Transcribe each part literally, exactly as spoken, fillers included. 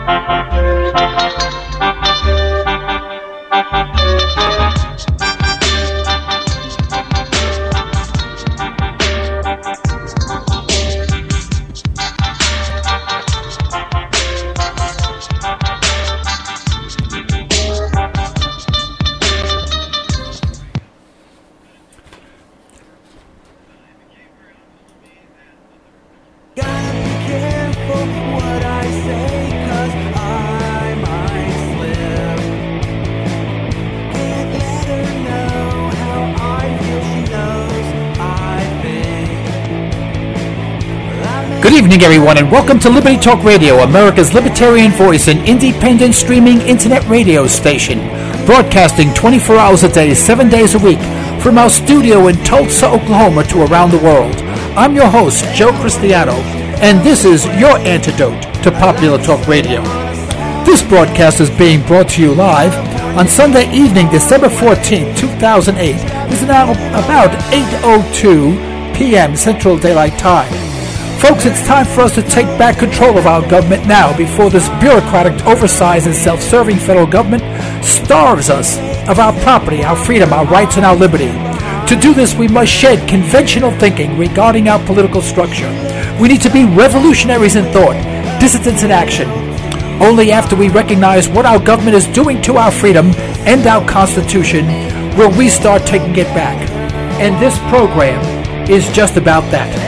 Good evening, everyone, and welcome to Liberty Talk Radio, America's libertarian voice and independent streaming internet radio station, broadcasting twenty-four hours a day, seven days a week, from our studio in Tulsa, Oklahoma, to around the world. I'm your host, Joe Cristiano, and this is your antidote to popular talk radio. This broadcast is being brought to you live on Sunday evening, December fourteenth, two thousand eight. It's now about eight oh two p.m. Central Daylight Time. Folks, it's time for us to take back control of our government now before this bureaucratic, oversized, and self-serving federal government starves us of our property, our freedom, our rights, and our liberty. To do this, we must shed conventional thinking regarding our political structure. We need to be revolutionaries in thought, dissidents in action. Only after we recognize what our government is doing to our freedom and our Constitution will we start taking it back. And this program is just about that.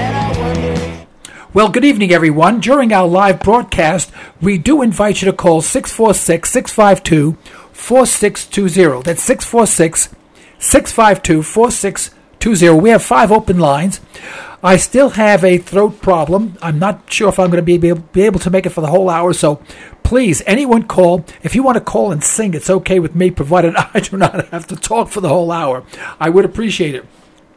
Well, good evening, everyone. During our live broadcast, we do invite you to call six four six, six five two, four six two zero. That's six four six, six five two, four six two zero. We have five open lines. I still have a throat problem. I'm not sure if I'm going to be able, be able to make it for the whole hour, so please, anyone call. If you want to call and sing, it's okay with me, provided I do not have to talk for the whole hour. I would appreciate it.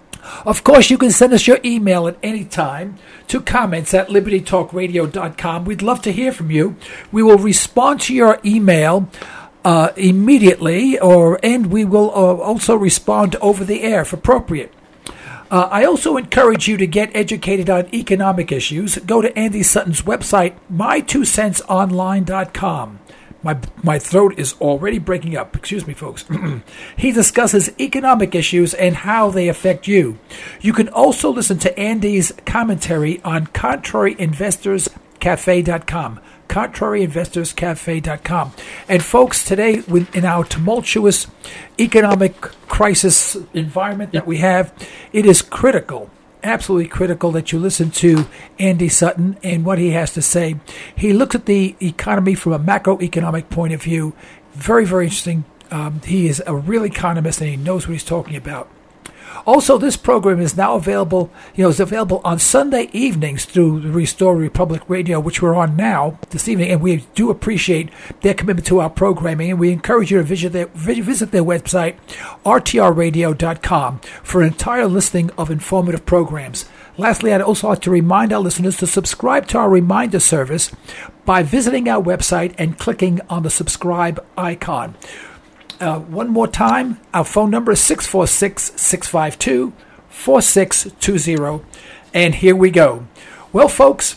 Of course, you can send us your email at any time to comments at liberty talk radio dot com. We'd love to hear from you. We will respond to your email uh, immediately, or and we will uh, also respond over the air if appropriate. Uh, I also encourage you to get educated on economic issues. Go to Andy Sutton's website, my two cents online dot com. My my throat is already breaking up. Excuse me, folks. He discusses economic issues and how they affect you. You can also listen to Andy's commentary on contrary investors cafe dot com. contrary investors cafe dot com. And folks, today, in our tumultuous economic crisis environment that we have, it is critical, absolutely critical, that you listen to Andy Sutton and what he has to say. He looks at the economy from a macroeconomic point of view. Very, very interesting. Um, he is a real economist and he knows what he's talking about. Also, this program is now available, you know, is available on Sunday evenings through the Restore Republic Radio, which we're on now this evening, and we do appreciate their commitment to our programming, and we encourage you to visit their, visit their website, r t r radio dot com, for an entire listing of informative programs. Lastly, I'd also like to remind our listeners to subscribe to our reminder service by visiting our website and clicking on the subscribe icon. Uh, one more time, our phone number is six four six, six five two, four six two zero. And here we go. Well, folks,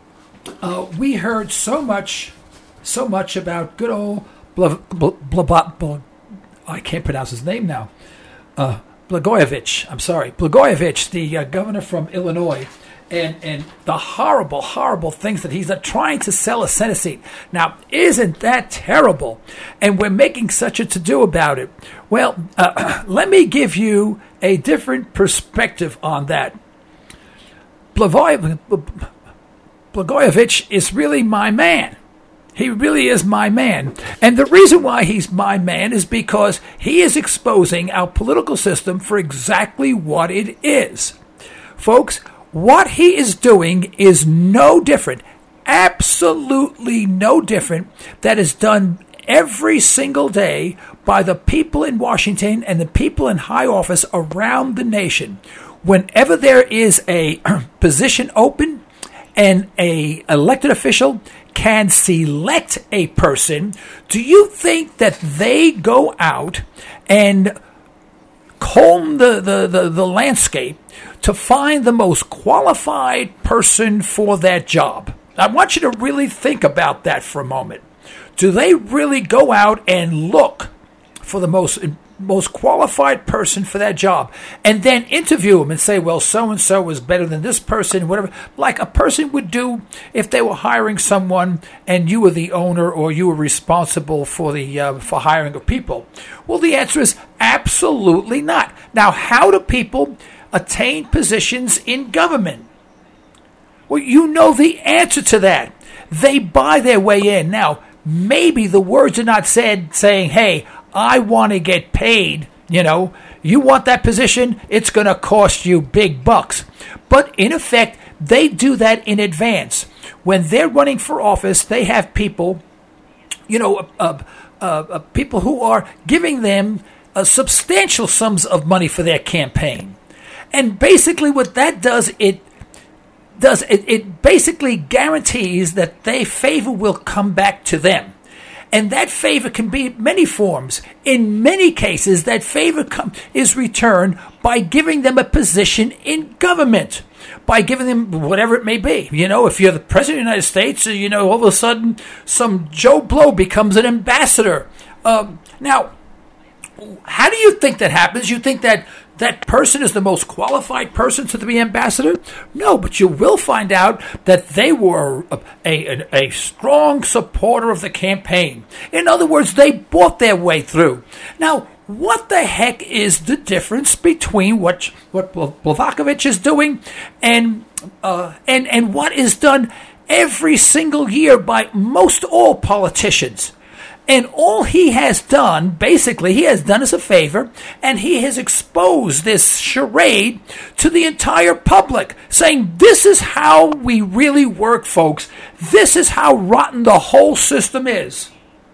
uh, we heard so much, so much about good old blah, blah, blah, blah, blah. I can't pronounce his name now. Uh, Blagojevich, I'm sorry. Blagojevich, the uh, governor from Illinois. And and the horrible, horrible things that he's uh, trying to sell a Senate seat. Now, isn't that terrible? And we're making such a to-do about it. Well, uh, let me give you a different perspective on that. Blagojevich is really my man. He really is my man. And the reason why he's my man is because he is exposing our political system for exactly what it is. Folks, what he is doing is no different, absolutely no different, that is done every single day by the people in Washington and the people in high office around the nation. Whenever there is a position open and a elected official can select a person, do you think that they go out and comb the, the, the, the landscape to find the most qualified person for that job? I want you to really think about that for a moment. Do they really go out and look for the most most qualified person for that job and then interview them and say, well, so-and-so was better than this person, whatever, like a person would do if they were hiring someone and you were the owner or you were responsible for the uh, for hiring of people? Well, the answer is absolutely not. Now, how do people attain positions in government? Well, you know the answer to that. They buy their way in. Now, maybe the words are not said saying, hey, I want to get paid, you know, you want that position, it's going to cost you big bucks. But in effect, they do that in advance. When they're running for office, they have people, you know, uh, uh, uh, people who are giving them uh, substantial sums of money for their campaign. And basically what that does, it does it, it basically guarantees that their favor will come back to them. And that favor can be many forms. In many cases, that favor com- is returned by giving them a position in government, by giving them whatever it may be. You know, if you're the president of the United States, you know, all of a sudden some Joe Blow becomes an ambassador. Um, now, how do you think that happens? You think that that person is the most qualified person to be ambassador? No, but you will find out that they were a, a, a strong supporter of the campaign. In other words, they bought their way through. Now, what the heck is the difference between what what Blavakovich is doing and uh, and and what is done every single year by most all politicians? And all he has done, basically, he has done us a favor, and he has exposed this charade to the entire public, saying, this is how we really work, folks. This is how rotten the whole system is.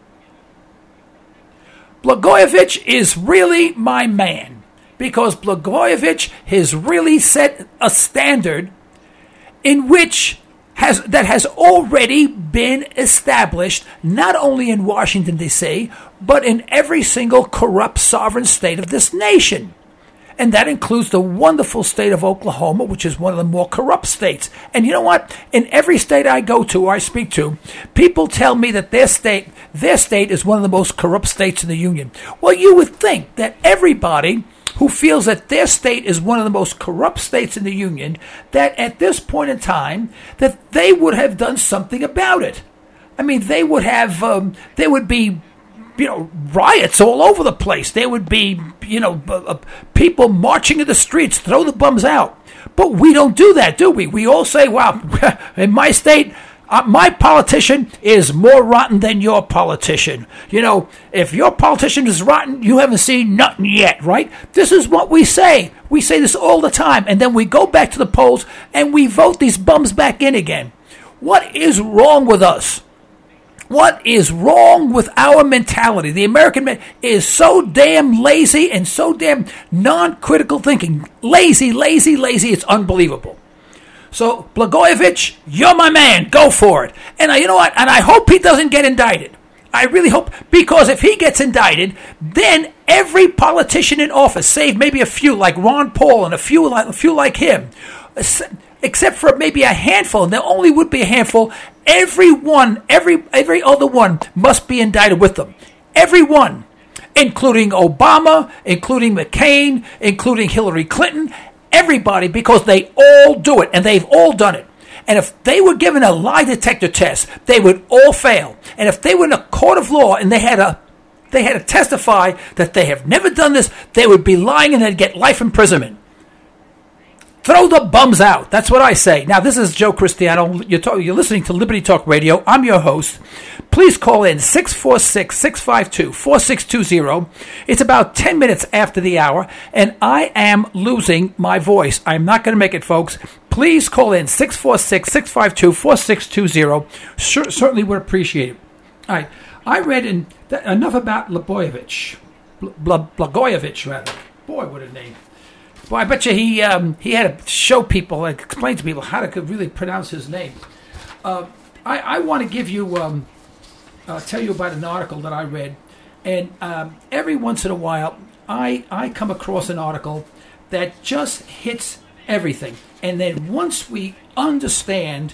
Blagojevich is really my man, because Blagojevich has really set a standard in which Has, that has already been established, not only in Washington, D C, but in every single corrupt sovereign state of this nation. And that includes the wonderful state of Oklahoma, which is one of the more corrupt states. And you know what? In every state I go to or I speak to, people tell me that their state, their state is one of the most corrupt states in the Union. Well, you would think that everybody who feels that their state is one of the most corrupt states in the Union, that at this point in time, that they would have done something about it. I mean, they would have, um, there would be, you know, riots all over the place. There would be, you know, uh, people marching in the streets, throw the bums out. But we don't do that, do we? We all say, wow, in my state, Uh, my politician is more rotten than your politician. You know, if your politician is rotten, you haven't seen nothing yet, right? This is what we say. We say this all the time. And then we go back to the polls and we vote these bums back in again. What is wrong with us? What is wrong with our mentality? The American man is so damn lazy and so damn non-critical thinking. Lazy, lazy, lazy. It's unbelievable. So, Blagojevich, you're my man. Go for it. And uh, you know what? And I hope he doesn't get indicted. I really hope. Because if he gets indicted, then every politician in office, save maybe a few like Ron Paul and a few like, a few like him, except for maybe a handful, and there only would be a handful, every one, every, every other one must be indicted with them. Every one. Including Obama, including McCain, including Hillary Clinton, everybody, because they all do it, and they've all done it. And if they were given a lie detector test, they would all fail. And if they were in a court of law and they had a, they had to testify that they have never done this, they would be lying and they'd get life imprisonment. Throw the bums out. That's what I say. Now, this is Joe Cristiano. You're, talk, you're listening to Liberty Talk Radio. I'm your host. Please call in six four six, six five two, four six two zero. It's about ten minutes after the hour, and I am losing my voice. I'm not going to make it, folks. Please call in six four six, six five two, four six two zero. Sure, certainly would appreciate it. All right. I read in th- enough about Blagojevich. Bl- Blagojevich, rather. Boy, what a name. Well, I bet you he um, he had to show people, like, explain to people how to really pronounce his name. Uh, I, I want to give you, um, uh, tell you about an article that I read, and um, every once in a while, I I come across an article that just hits everything, and then once we understand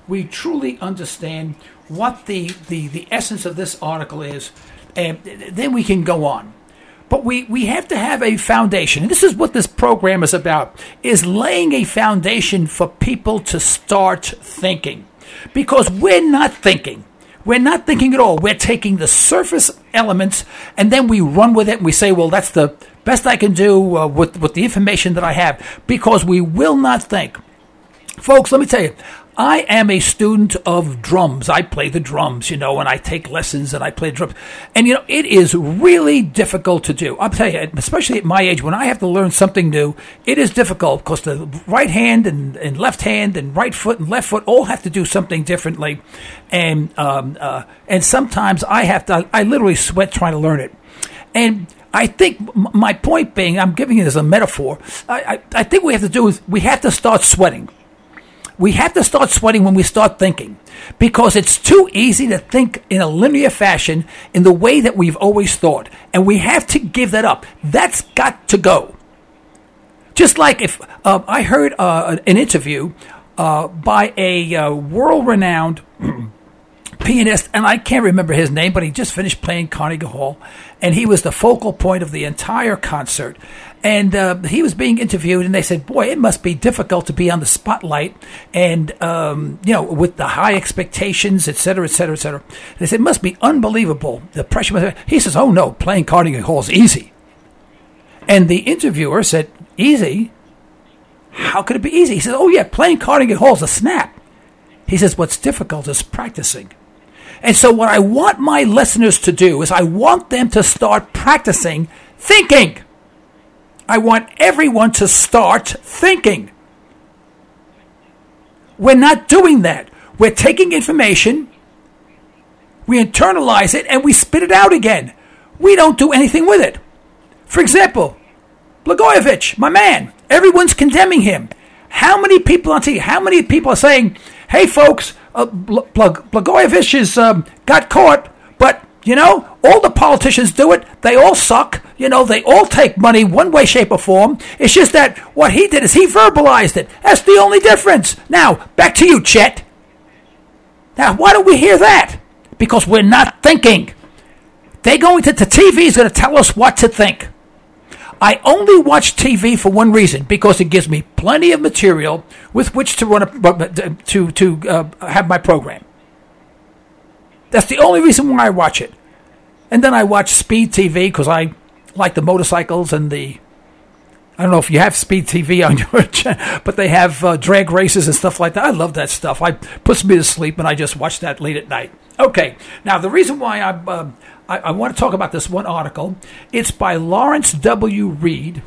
we truly understand what the, the, the essence of this article is, and then we can go on. But we, we have to have a foundation. And this is what this program is about, is laying a foundation for people to start thinking. Because we're not thinking. We're not thinking at all. We're taking the surface elements and then we run with it and we say, well, that's the best I can do uh, with, with the information that I have, because we will not think. Folks, let me tell you, I am a student of drums. I play the drums, you know, and I take lessons and I play drums. And, you know, it is really difficult to do. I'll tell you, especially at my age, when I have to learn something new, it is difficult because the right hand and, and left hand and right foot and left foot all have to do something differently. And um, uh, and sometimes I have to, I literally sweat trying to learn it. And I think my point being, I'm giving it as a metaphor, I, I, I think what we have to do is we have to start sweating. We have to start sweating when we start thinking, because it's too easy to think in a linear fashion in the way that we've always thought. And we have to give that up. That's got to go. Just like if uh, I heard uh, an interview uh, by a uh, world-renowned pianist, and I can't remember his name, but he just finished playing Carnegie Hall, and he was the focal point of the entire concert. And uh, he was being interviewed, and they said, boy, it must be difficult to be on the spotlight and, um, you know, with the high expectations, et cetera, et cetera, et cetera. They said, it must be unbelievable. The pressure must be. He says, oh, no, playing Carnegie Hall is easy. And the interviewer said, easy? How could it be easy? He says, oh, yeah, playing Carnegie Hall is a snap. He says, what's difficult is practicing. And so what I want my listeners to do is I want them to start practicing thinking. I want everyone to start thinking. We're not doing that. We're taking information, we internalize it, and we spit it out again. We don't do anything with it. For example, Blagojevich, my man, everyone's condemning him. How many people on T V, how many people are saying, hey, folks, uh, Blagojevich has um, got caught, but, you know, all the politicians do it. They all suck. You know, they all take money one way, shape, or form. It's just that what he did is he verbalized it. That's the only difference. Now, back to you, Chet. Now, why don't we hear that? Because we're not thinking. They're going to, the T V is going to tell us what to think. I only watch T V for one reason, because it gives me plenty of material with which to run a, to to uh, have my program. That's the only reason why I watch it. And then I watch Speed T V because I like the motorcycles and the, I don't know if you have Speed T V on your channel, but they have uh, drag races and stuff like that. I love that stuff. I puts me to sleep, and I just watch that late at night. Okay, now the reason why I, uh, I, I want to talk about this one article, it's by Lawrence W. Reed.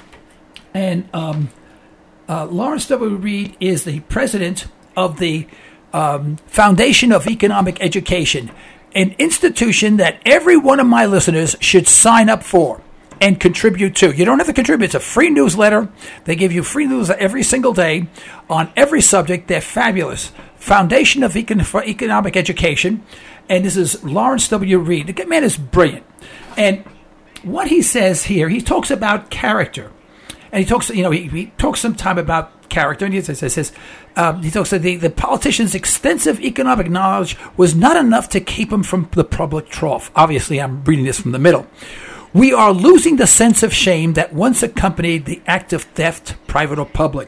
And um, uh, Lawrence W. Reed is the president of the um, Foundation of Economic Education, an institution that every one of my listeners should sign up for and contribute to. You don't have to contribute. It's a free newsletter. They give you free news every single day on every subject. They're fabulous. Foundation of Econ- for Economic Education. And this is Lawrence W. Reed. The man is brilliant. And what he says here, he talks about character. And he talks, you know, he, he talks some time about character. And he says, says um, he talks that the, the politician's extensive economic knowledge was not enough to keep him from the public trough. Obviously, I'm reading this from the middle. We are losing the sense of shame that once accompanied the act of theft, private or public.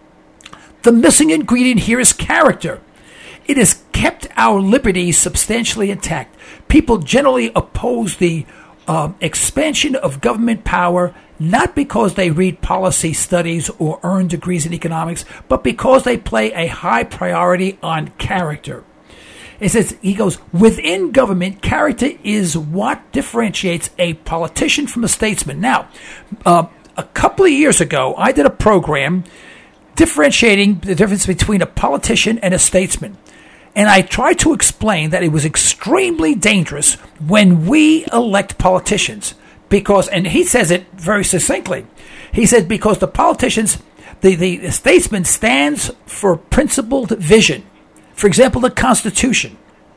The missing ingredient here is character. It has kept our liberties substantially intact. People generally oppose the um, expansion of government power, not because they read policy studies or earn degrees in economics, but because they play a high priority on character. It says, he goes, within government, character is what differentiates a politician from a statesman. Now, uh, a couple of years ago, I did a program differentiating the difference between a politician and a statesman. And I tried to explain that it was extremely dangerous when we elect politicians. Because, and he says it very succinctly, he said because the politicians, the, the statesman stands for principled vision. For example, the Constitution.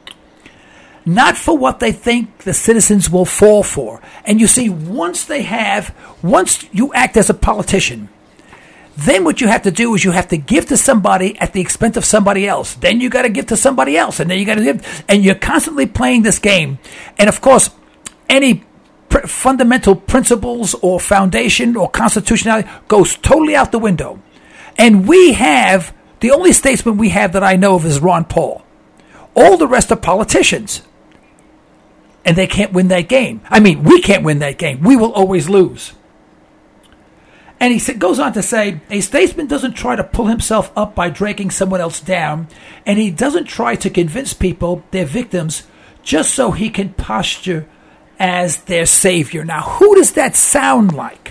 Not for what they think the citizens will fall for. And you see, once they have, once you act as a politician, Then what you have to do is you have to give to somebody at the expense of somebody else. Then you got to give to somebody else, and then you got to give, and you're constantly playing this game. And of course, any pr- fundamental principles or foundation or constitutionality goes totally out the window. And we have, the only statesman we have that I know of is Ron Paul. All the rest are politicians. And they can't win that game. I mean, we can't win that game. We will always lose. And he goes on to say, a statesman doesn't try to pull himself up by dragging someone else down, and he doesn't try to convince people they're victims just so he can posture as their savior. Now, who does that sound like?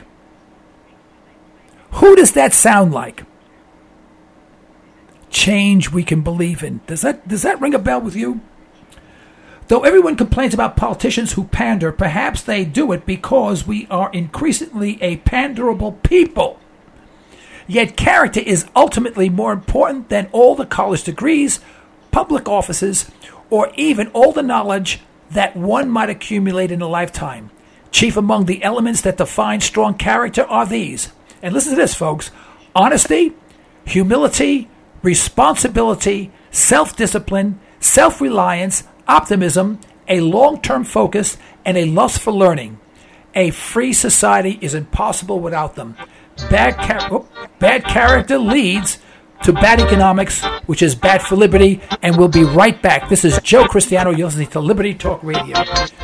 Who does that sound like? Change we can believe in. Does that, does that ring a bell with you? Though everyone complains about politicians who pander, perhaps they do it because we are increasingly a panderable people. Yet character is ultimately more important than all the college degrees, public offices, or even all the knowledge that one might accumulate in a lifetime. Chief among the elements that define strong character are these. And listen to this, folks. Honesty, humility, responsibility, self-discipline, self-reliance, optimism, a long-term focus, and a lust for learning. A free society is impossible without them. Bad, char- oh, bad character leads to bad economics, which is bad for liberty, and we'll be right back. This is Joe Cristiano. You're listening to Liberty Talk Radio.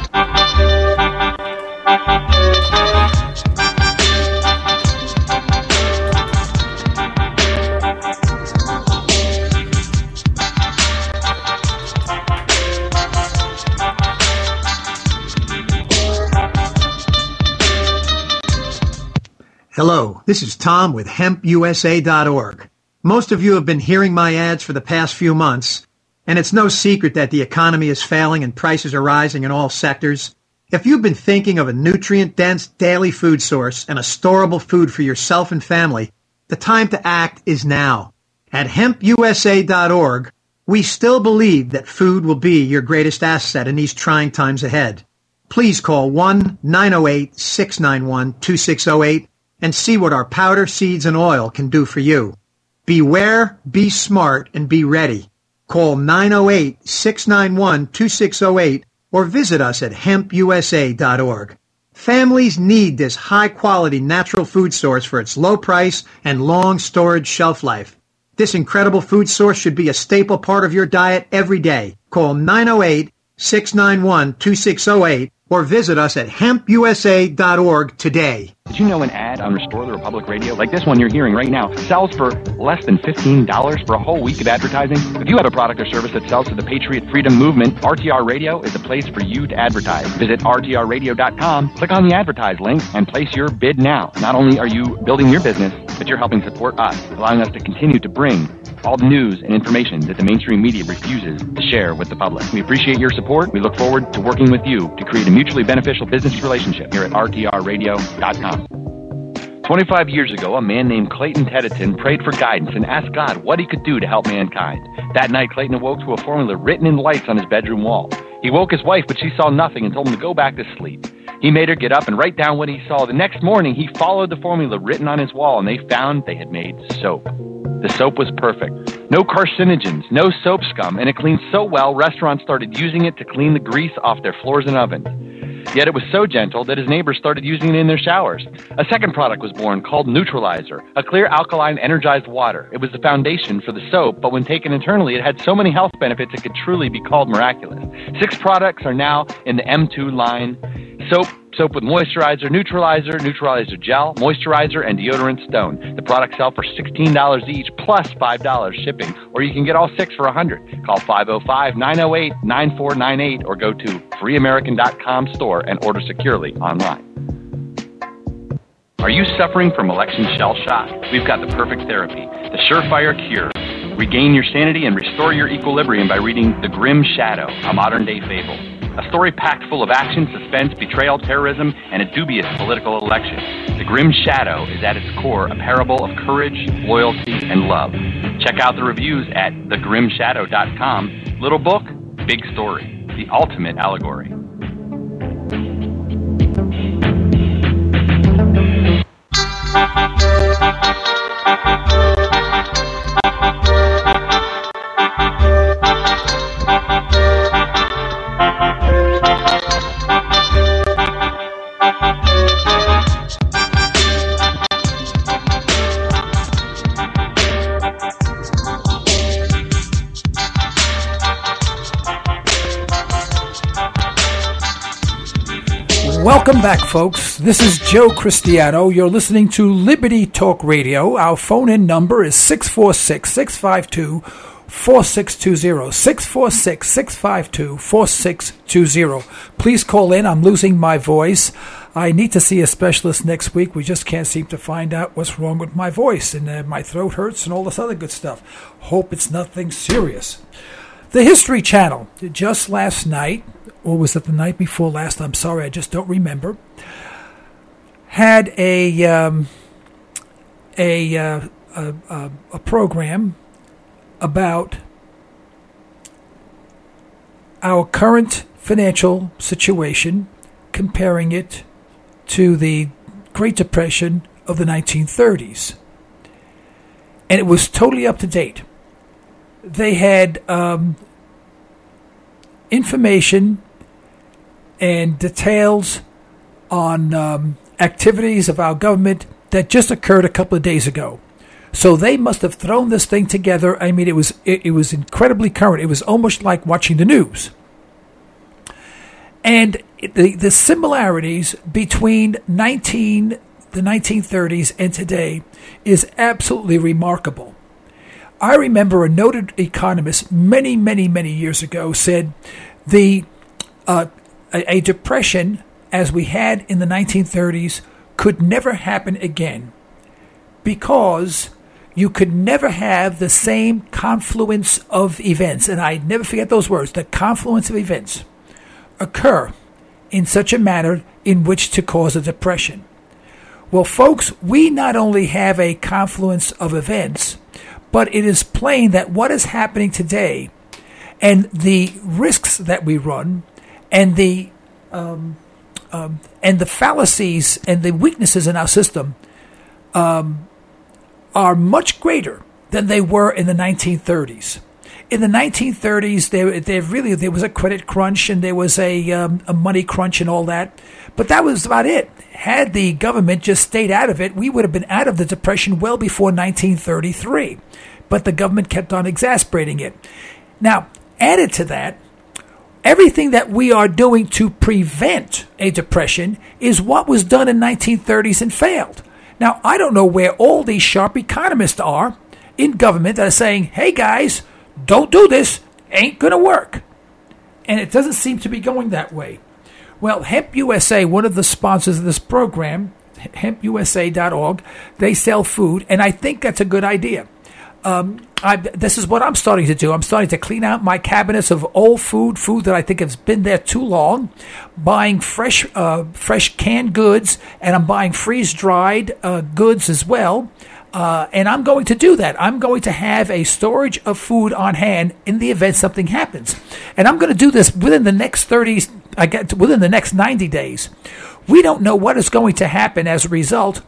Hello, this is Tom with hemp U S A dot org. Most of you have been hearing my ads for the past few months, and it's no secret that the economy is failing and prices are rising in all sectors. If you've been thinking of a nutrient-dense daily food source and a storable food for yourself and family, the time to act is now. At hemp U S A dot org, we still believe that food will be your greatest asset in these trying times ahead. Please call one nine zero eight, six nine one, two six zero eight and see what our powder, seeds, and oil can do for you. Beware, be smart, and be ready. Call nine zero eight, six nine one, two six zero eight or visit us at hemp U S A dot org. Families need this high-quality natural food source for its low price and long storage shelf life. This incredible food source should be a staple part of your diet every day. Call nine zero eight, six nine one, two six zero eight or visit us at hemp U S A dot org today. Did you know an ad on Restore the Republic Radio, like this one you're hearing right now, sells for less than fifteen dollars for a whole week of advertising? If you have a product or service that sells to the Patriot Freedom Movement, R T R Radio is the place for you to advertise. Visit R T R radio dot com, click on the advertise link, and place your bid now. Not only are you building your business, but you're helping support us, allowing us to continue to bring all the news and information that the mainstream media refuses to share with the public. We appreciate your support. We look forward to working with you to create a mutually beneficial business relationship here at R T R radio dot com. twenty-five years ago, a man named Clayton Tedeton prayed for guidance and asked God what he could do to help mankind. That night, Clayton awoke to a formula written in lights on his bedroom wall. He woke his wife, but she saw nothing and told him to go back to sleep. He made her get up and write down what he saw. The next morning, he followed the formula written on his wall, and they found they had made soap. The soap was perfect. No carcinogens, no soap scum, and it cleaned so well, restaurants started using it to clean the grease off their floors and ovens. Yet it was so gentle that his neighbors started using it in their showers. A second product was born called Neutralizer, a clear alkaline energized water. It was the foundation for the soap, but when taken internally, it had so many health benefits it could truly be called miraculous. Six products are now in the M two line. Soap, soap with moisturizer, neutralizer, neutralizer gel, moisturizer, and deodorant stone. The products sell for sixteen dollars each plus five dollars shipping, or you can get all six for one hundred dollars. Call five oh five, nine oh eight, nine four nine eight or go to free american dot com store and order securely online. Are you suffering from election shell shock? We've got the perfect therapy, the surefire cure. Regain your sanity and restore your equilibrium by reading The Grim Shadow, a modern-day fable. A story packed full of action, suspense, betrayal, terrorism, and a dubious political election. The Grim Shadow is at its core a parable of courage, loyalty, and love. Check out the reviews at the grim shadow dot com. Little book, big story. The ultimate allegory. Welcome back, folks. This is Joe Cristiano. You're listening to Liberty Talk Radio. Our phone-in number is six four six, six five two, four six two zero. six four six, six five two, four six two zero. Please call in. I'm losing my voice. I need to see a specialist next week. We just can't seem to find out what's wrong with my voice, and uh, my throat hurts and all this other good stuff. Hope it's nothing serious. The History Channel, just last night, or was it the night before last? I'm sorry, I just don't remember. Had a um, a, uh, a, a a program about our current financial situation, comparing it to the Great Depression of the nineteen thirties. And it was totally up to date. They had um, information and details on um, activities of our government that just occurred a couple of days ago. So they must have thrown this thing together. I mean, it was it, it was incredibly current. It was almost like watching the news. And the the similarities between nineteen the nineteen thirties and today is absolutely remarkable. I remember a noted economist many, many, many years ago said the uh, a, a depression as we had in the nineteen thirties could never happen again because you could never have the same confluence of events, and I never forget those words, the confluence of events occur in such a manner in which to cause a depression. Well, folks, we not only have a confluence of events, but it is plain that what is happening today and the risks that we run and the um, um, and the fallacies and the weaknesses in our system um, are much greater than they were in the nineteen thirties. In the nineteen thirties, there, there really there was a credit crunch and there was a um, a money crunch and all that, but that was about it. Had the government just stayed out of it, we would have been out of the Depression well before nineteen thirty-three. But the government kept on exacerbating it. Now, added to that, everything that we are doing to prevent a depression is what was done in nineteen thirties and failed. Now, I don't know where all these sharp economists are in government that are saying, hey guys, don't do this, ain't going to work. And it doesn't seem to be going that way. Well, Hemp U S A, one of the sponsors of this program, hemp u s a dot org, they sell food, and I think that's a good idea. Um, I, this is what I'm starting to do. I'm starting to clean out my cabinets of old food, food that I think has been there too long, buying fresh uh, fresh canned goods, and I'm buying freeze-dried uh, goods as well. Uh, and I'm going to do that. I'm going to have a storage of food on hand in the event something happens. And I'm going to do this within the next thirty, I get within the next ninety days. We don't know what is going to happen as a result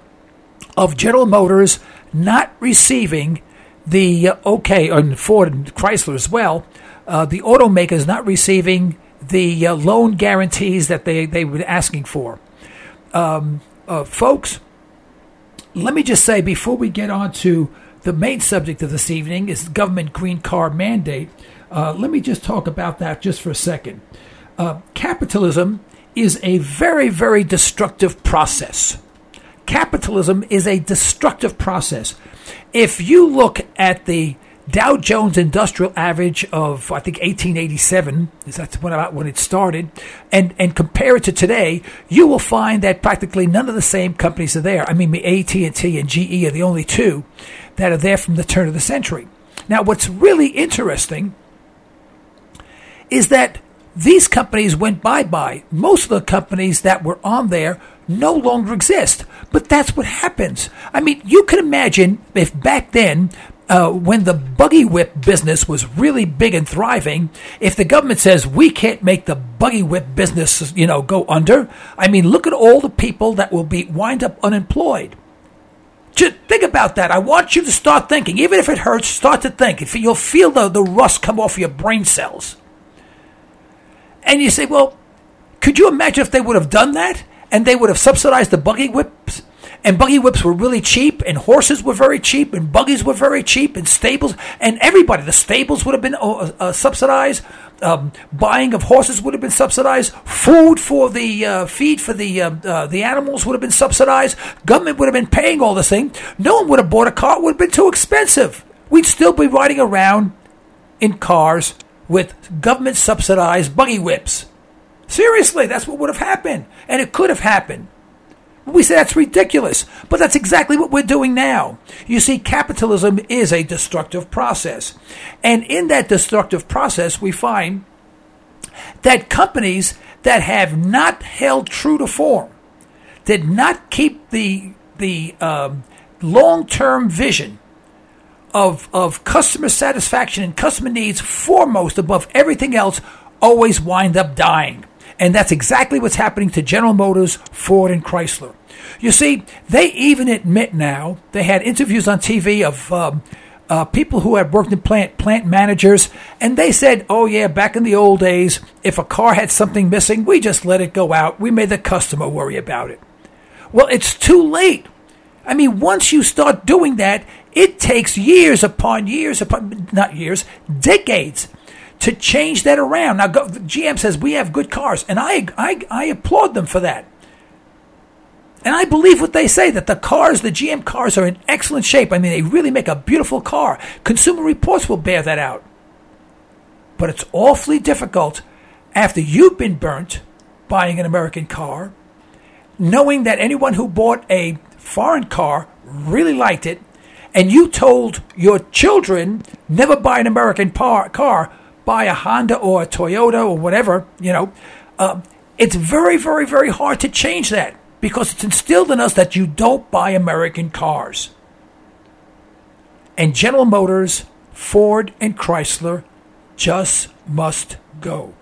of General Motors not receiving the, uh, okay, and Ford and Chrysler as well, uh, the automakers not receiving the uh, loan guarantees that they, they were asking for. Um, uh, folks, let me just say, before we get on to the main subject of this evening, is government green card mandate. Uh, let me just talk about that just for a second. Uh, capitalism is a very, very destructive process. Capitalism is a destructive process. If you look at the Dow Jones Industrial Average of, I think, eighteen eighty-seven, is that when, about when it started, and, and compare it to today, you will find that practically none of the same companies are there. I mean, A T and T and G E are the only two that are there from the turn of the century. Now, what's really interesting is that these companies went bye-bye. Most of the companies that were on there no longer exist. But that's what happens. I mean, you can imagine if back then, uh, when the buggy whip business was really big and thriving, if the government says we can't make the buggy whip business, you know, go under. I mean, look at all the people that will be wind up unemployed. Just think about that. I want you to start thinking. Even if it hurts, start to think. If you'll feel the, the rust come off your brain cells. And you say, well, could you imagine if they would have done that? And they would have subsidized the buggy whips and buggy whips were really cheap, and horses were very cheap, and buggies were very cheap, and stables, and everybody, the stables would have been uh, uh, subsidized, um, buying of horses would have been subsidized, food for the uh, feed for the uh, uh, the animals would have been subsidized, government would have been paying all this thing. No one would have bought a car, it would have been too expensive. We'd still be riding around in cars with government subsidized buggy whips. Seriously, that's what would have happened, and it could have happened. We say that's ridiculous, but that's exactly what we're doing now. You see, capitalism is a destructive process. And in that destructive process, we find that companies that have not held true to form, did not keep the the um, long-term vision of, of customer satisfaction and customer needs foremost above everything else, always wind up dying. And that's exactly what's happening to General Motors, Ford, and Chrysler. You see, they even admit now, they had interviews on T V of um, uh, people who had worked in plant plant managers, and they said, oh yeah, back in the old days, if a car had something missing, we just let it go out. We made the customer worry about it. Well, it's too late. I mean, once you start doing that, it takes years upon years upon, not years, decades to change that around. Now, G M says we have good cars, and I, I, I applaud them for that. And I believe what they say, that the cars, the G M cars, are in excellent shape. I mean, they really make a beautiful car. Consumer Reports will bear that out. But it's awfully difficult after you've been burnt buying an American car, knowing that anyone who bought a foreign car really liked it, and you told your children never buy an American par- car, buy a Honda or a Toyota or whatever, you know, uh, it's very, very, very hard to change that because it's instilled in us that you don't buy American cars. And General Motors, Ford, and Chrysler just must go.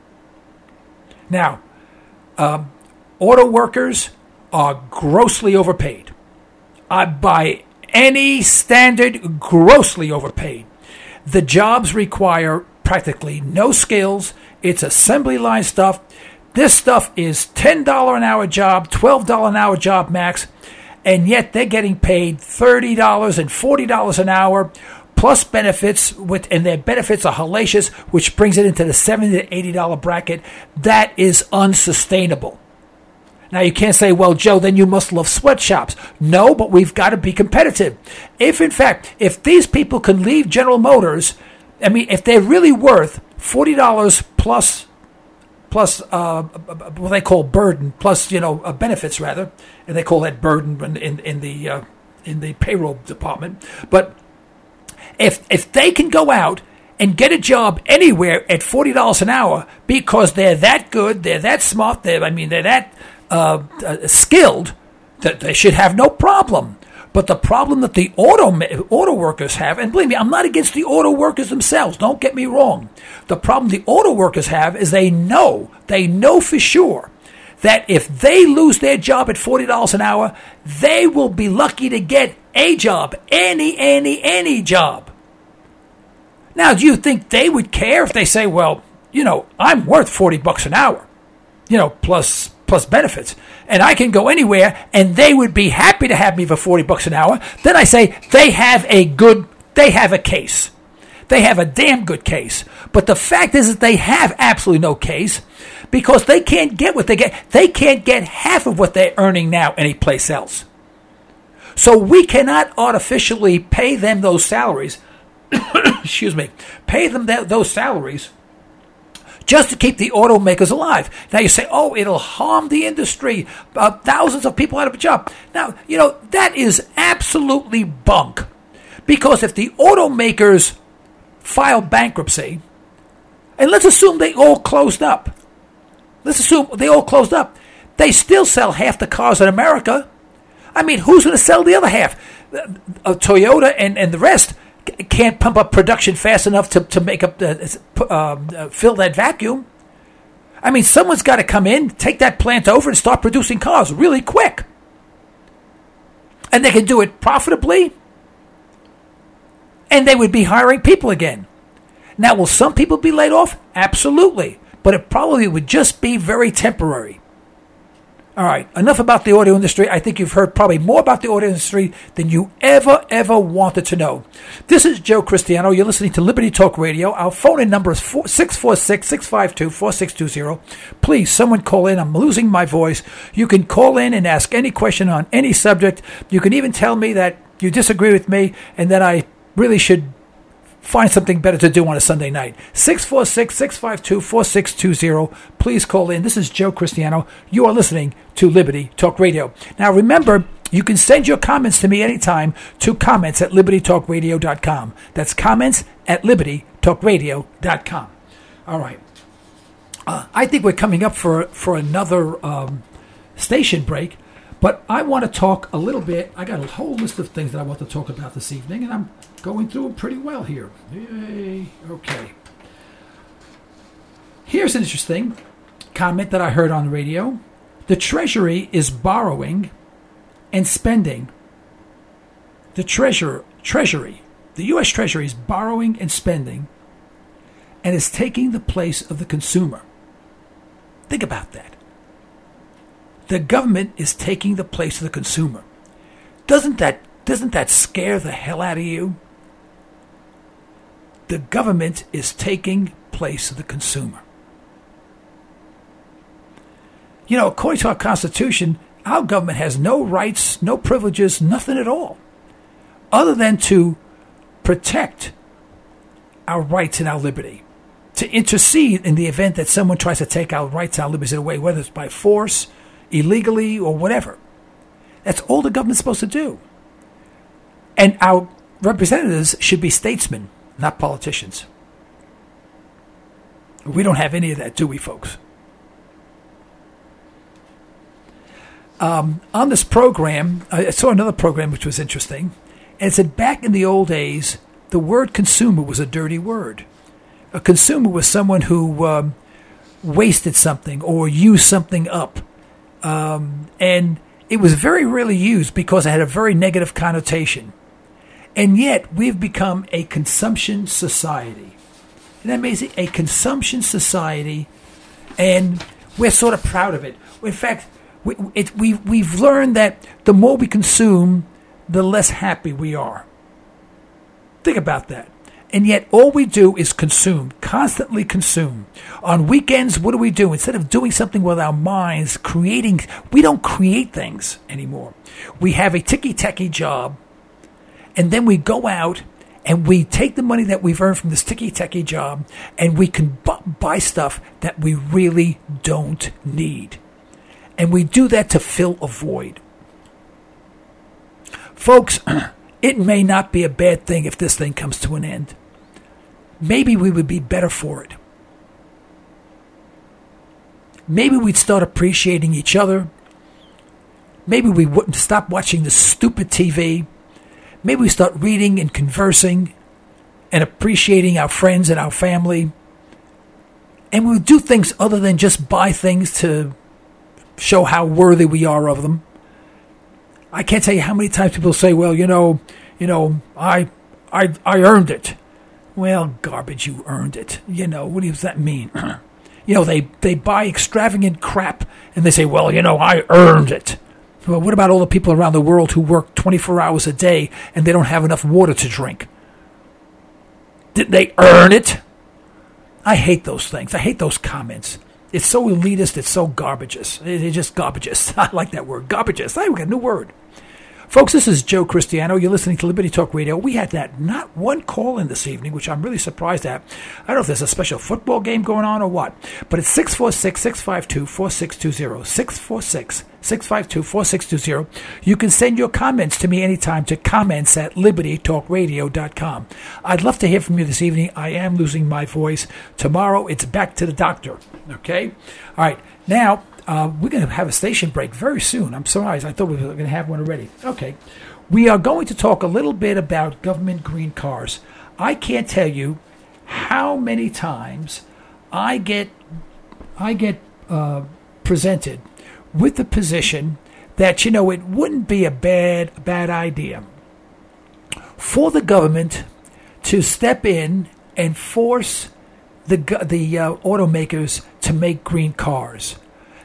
Now, um, auto workers are grossly overpaid. I by any standard, grossly overpaid. The jobs require practically no skills. It's assembly line stuff. This stuff is ten dollars an hour job, twelve dollars an hour job max, and yet they're getting paid thirty dollars and forty dollars an hour, plus benefits, with, and their benefits are hellacious, which brings it into the seventy dollars to eighty dollars bracket. That is unsustainable. Now, you can't say, well, Joe, then you must love sweatshops. No, but we've got to be competitive. If, in fact, if these people can leave General Motors, I mean, if they're really worth forty dollars plus, plus uh, what they call burden, plus, you know, uh, benefits, rather, and they call that burden in, in, in, the, uh, in the payroll department. But if if they can go out and get a job anywhere at forty dollars an hour because they're that good, they're that smart, they're, I mean, they're that Uh, uh, skilled, that they should have no problem. But the problem that the auto auto workers have, and believe me, I'm not against the auto workers themselves, don't get me wrong. The problem the auto workers have is they know, they know for sure that if they lose their job at forty dollars an hour, they will be lucky to get a job, any, any, any job. Now, do you think they would care if they say, well, you know, I'm worth forty bucks an hour, you know, plus plus benefits, and I can go anywhere, and they would be happy to have me for forty bucks an hour? Then I say they have a good, they have a case. They have a damn good case. But the fact is that they have absolutely no case because they can't get what they get. They can't get half of what they're earning now anyplace else. So we cannot artificially pay them those salaries, excuse me, pay them that, those salaries just to keep the automakers alive. Now you say, oh, it'll harm the industry. Uh, thousands of people out of a job. Now, you know, that is absolutely bunk. Because if the automakers file bankruptcy, and let's assume they all closed up. Let's assume they all closed up. They still sell half the cars in America. I mean, who's going to sell the other half? Uh, Toyota and, and the rest can't pump up production fast enough to, to make up the, um, uh, fill that vacuum. I mean, someone's got to come in, take that plant over, and start producing cars really quick. And they can do it profitably, and they would be hiring people again. Now, will some people be laid off? Absolutely. But it probably would just be very temporary. All right, enough about the audio industry. I think you've heard probably more about the audio industry than you ever, ever wanted to know. This is Joe Cristiano. You're listening to Liberty Talk Radio. Our phone in number is six four six, six five two, four six two zero. Please, someone call in. I'm losing my voice. You can call in and ask any question on any subject. You can even tell me that you disagree with me and that I really should find something better to do on a Sunday night. six four six, six five two, four six two zero. Please call in. This is Joe Cristiano. You are listening to Liberty Talk Radio. Now, remember, you can send your comments to me anytime to comments at liberty talk radio dot com. That's comments at liberty talk radio dot com. All right. Uh, I think we're coming up for, for another um, station break. But I want to talk a little bit. I got a whole list of things that I want to talk about this evening, and I'm going through them pretty well here. Yay. Okay. Here's an interesting comment that I heard on the radio. The Treasury is borrowing and spending. The treasurer, Treasury, the U S Treasury is borrowing and spending and is taking the place of the consumer. Think about that. The government is taking the place of the consumer. Doesn't that doesn't that scare the hell out of you? The government is taking place of the consumer. You know, according to our Constitution, our government has no rights, no privileges, nothing at all, other than to protect our rights and our liberty, to intercede in the event that someone tries to take our rights and our liberties away, whether it's by force, illegally, or whatever. That's all the government's supposed to do. And our representatives should be statesmen, not politicians. We don't have any of that, do we, folks? Um, on this program, I saw another program which was interesting, and it said back in the old days, the word consumer was a dirty word. A consumer was someone who um, wasted something or used something up. Um, and it was very rarely used because it had a very negative connotation. And yet, we've become a consumption society. Isn't that amazing? A consumption society, and we're sort of proud of it. In fact, we, it, we, we've learned that the more we consume, the less happy we are. Think about that. And yet all we do is consume, constantly consume. On weekends, what do we do? Instead of doing something with our minds, creating, we don't create things anymore. We have a ticky-tacky job, and then we go out and we take the money that we've earned from this ticky-tacky job, and we can bu- buy stuff that we really don't need. And we do that to fill a void. Folks, it may not be a bad thing if this thing comes to an end. Maybe we would be better for it. Maybe we'd start appreciating each other. Maybe we wouldn't stop watching this stupid T V. Maybe we start reading and conversing and appreciating our friends and our family. And we would do things other than just buy things to show how worthy we are of them. I can't tell you how many times people say, well, you know, you know, I, I, I earned it. Well, garbage, you earned it. You know, what does that mean? You know, they, they buy extravagant crap and they say, well, you know, I earned it. Well, what about all the people around the world who work twenty-four hours a day and they don't have enough water to drink? Did they earn it? I hate those things. I hate those comments. It's so elitist. It's so garbageous. It's just garbageous. I like that word, garbageous. Hey, we got a new word. Folks, this is Joe Cristiano. You're listening to Liberty Talk Radio. We had that not one call in this evening, which I'm really surprised at. I don't know if there's a special football game going on or what, but it's six four six, six five two, four six two zero, six four six, six five two, four six two zero. You can send your comments to me anytime to comments at liberty talk radio dot com. I'd love to hear from you this evening. I am losing my voice. Tomorrow, it's back to the doctor, okay? All right, now, Uh, we're going to have a station break very soon. I'm surprised. I thought we were going to have one already. Okay. We are going to talk a little bit about government green cars. I can't tell you how many times I get I get uh, presented with the position that, you know, it wouldn't be a bad bad idea for the government to step in and force the the uh, automakers to make green cars.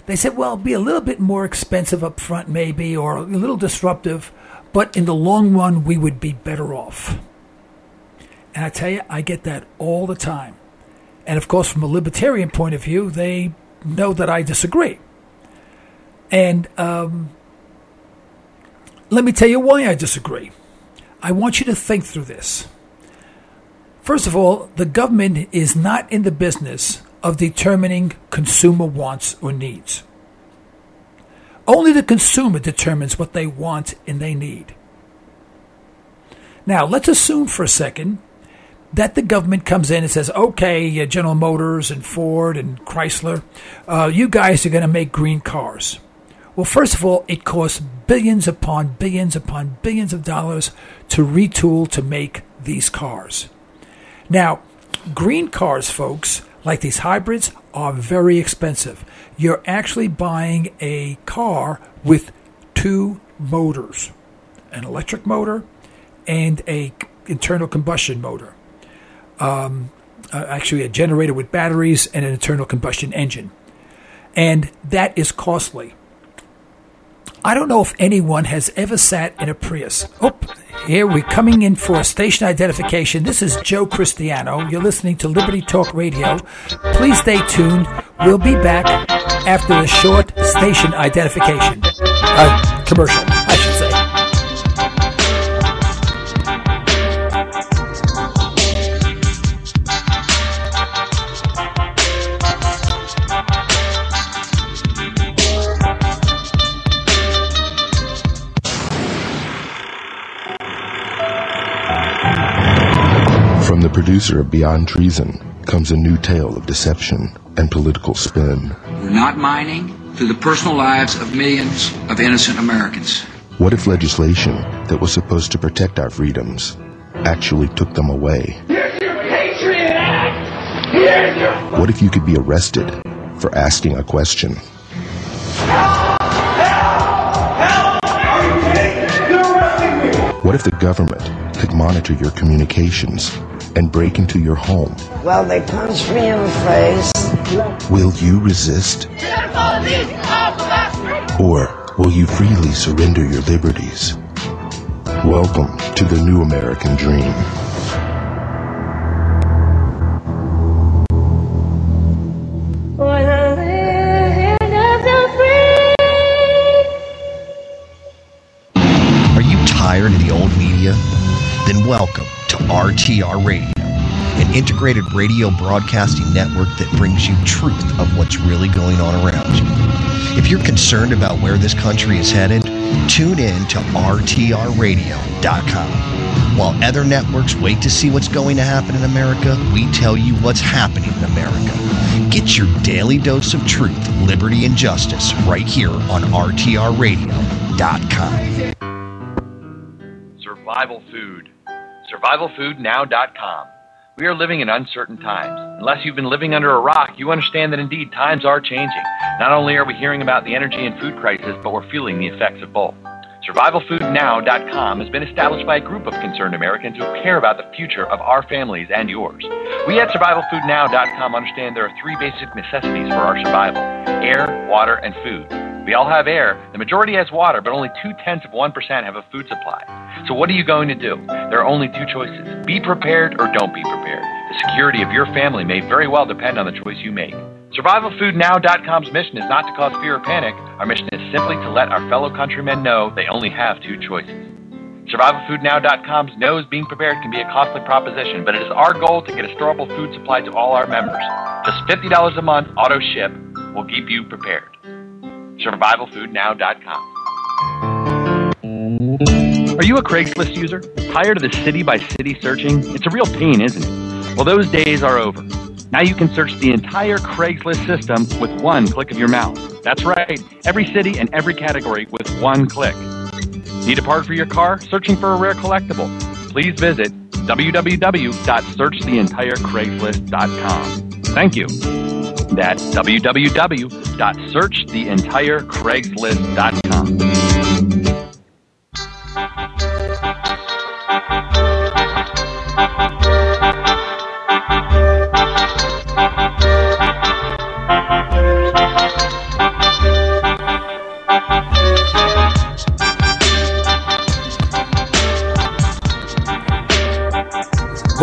They said, well, it'll be a little bit more expensive up front maybe, or a little disruptive, but in the long run, we would be better off. And I tell you, I get that all the time. And of course, from a libertarian point of view, they know that I disagree. And um, let me tell you why I disagree. I want you to think through this. First of all, the government is not in the business of determining consumer wants or needs. Only the consumer determines what they want and they need. Now, let's assume for a second that the government comes in and says, okay, uh, General Motors and Ford and Chrysler, uh, you guys are going to make green cars. Well, first of all, it costs billions upon billions upon billions of dollars to retool to make these cars. Now, green cars, folks, like these hybrids, are very expensive. You're actually buying a car with two motors, an electric motor and a internal combustion motor. Um, uh, actually, a generator with batteries and an internal combustion engine. And that is costly. I don't know if anyone has ever sat in a Prius. Oh, here we're coming in for station identification. This is Joe Cristiano. You're listening to Liberty Talk Radio. Please stay tuned. We'll be back after a short station identification. Uh, commercial, I should say. From the producer of Beyond Treason comes a new tale of deception and political spin. We're not mining through the personal lives of millions of innocent Americans. What if legislation that was supposed to protect our freedoms actually took them away? Here's your Patriot Act! Here's your... What if you could be arrested for asking a question? Help! Help! Help! You're arresting me! What if the government could monitor your communications and break into your home? Well, they punched me in the face. Will you resist? Or will you freely surrender your liberties? Welcome to the new American dream. For the land of the free. Are you tired of the old media? Then welcome to R T R Radio, an integrated radio broadcasting network that brings you truth of what's really going on around you. If you're concerned about where this country is headed, tune in to R T R radio dot com. While other networks wait to see what's going to happen in America, we tell you what's happening in America. Get your daily dose of truth, liberty, and justice right here on R T R radio dot com. Survival food. survival food now dot com. We are living in uncertain times. Unless you've been living under a rock, you understand that indeed times are changing. Not only are we hearing about the energy and food crisis, but we're feeling the effects of both. survival food now dot com has been established by a group of concerned Americans who care about the future of our families and yours. We at survival food now dot com understand there are three basic necessities for our survival: air, water, and food. We all have air. The majority has water, but only two-tenths of one percent have a food supply. So what are you going to do? There are only two choices. Be prepared or don't be prepared. The security of your family may very well depend on the choice you make. survival food now dot com's mission is not to cause fear or panic. Our mission is simply to let our fellow countrymen know they only have two choices. survival food now dot com's knows being prepared can be a costly proposition, but it is our goal to get a storable food supply to all our members. Just fifty dollars a month, auto ship, will keep you prepared. survival food now dot com. Are you a Craigslist user? Tired of the city-by-city searching? It's a real pain, isn't it? Well, those days are over. Now you can search the entire Craigslist system with one click of your mouse. That's right, every city and every category with one click. Need a part for your car? Searching for a rare collectible? Please visit w w w dot search the entire craigslist dot com. Thank you. That's w w w dot search the entire craigslist dot com.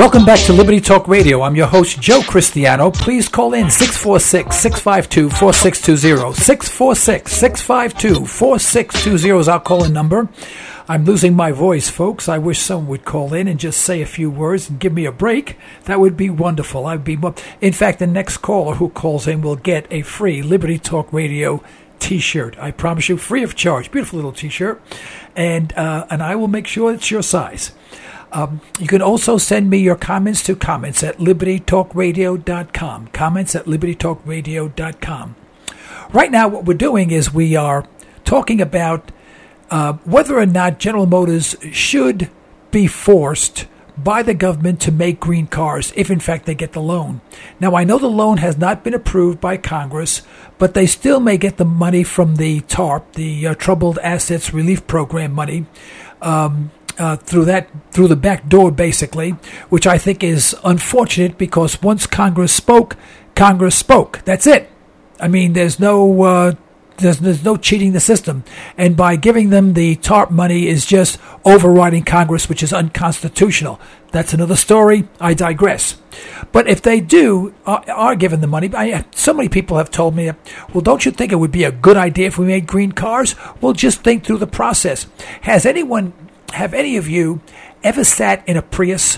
Welcome back to Liberty Talk Radio. I'm your host, Joe Cristiano. Please call in six four six, six five two, four six two zero. six four six, six five two, four six two zero is our call-in number. I'm losing my voice, folks. I wish someone would call in and just say a few words and give me a break. That would be wonderful. I'd be. In fact, the next caller who calls in will get a free Liberty Talk Radio T-shirt. I promise you, free of charge. Beautiful little T-shirt, and uh, and I will make sure it's your size. Um, you can also send me your comments to comments at liberty talk radio dot com. Comments at liberty talk radio dot com. Right now, what we're doing is we are talking about uh, whether or not General Motors should be forced by the government to make green cars if, in fact, they get the loan. Now, I know the loan has not been approved by Congress, but they still may get the money from the TARP, the uh, Troubled Assets Relief Program money, um, Uh, through that, through the back door, basically, which I think is unfortunate because once Congress spoke, Congress spoke. That's it. I mean, there's no, uh, there's, there's no cheating the system. And by giving them the TARP money is just overriding Congress, which is unconstitutional. That's another story. I digress. But if they do, are, are given the money, I, so many people have told me, well, don't you think it would be a good idea if we made green cars? Well, just think through the process. Has anyone Have any of you ever sat in a Prius,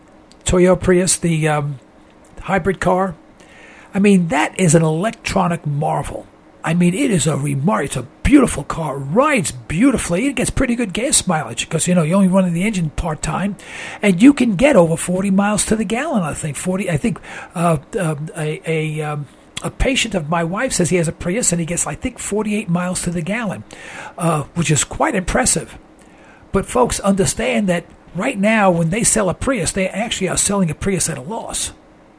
Toyota Prius, the um, hybrid car? I mean, that is an electronic marvel. I mean, it is a remar- It's a beautiful car. Rides beautifully. It gets pretty good gas mileage because, you know, you're only running the engine part-time. And you can get over forty miles to the gallon, I think. forty. I think uh, uh, a... a um, A patient of my wife says he has a Prius and he gets, I think, forty-eight miles to the gallon, uh, which is quite impressive. But folks, understand that right now when they sell a Prius, they actually are selling a Prius at a loss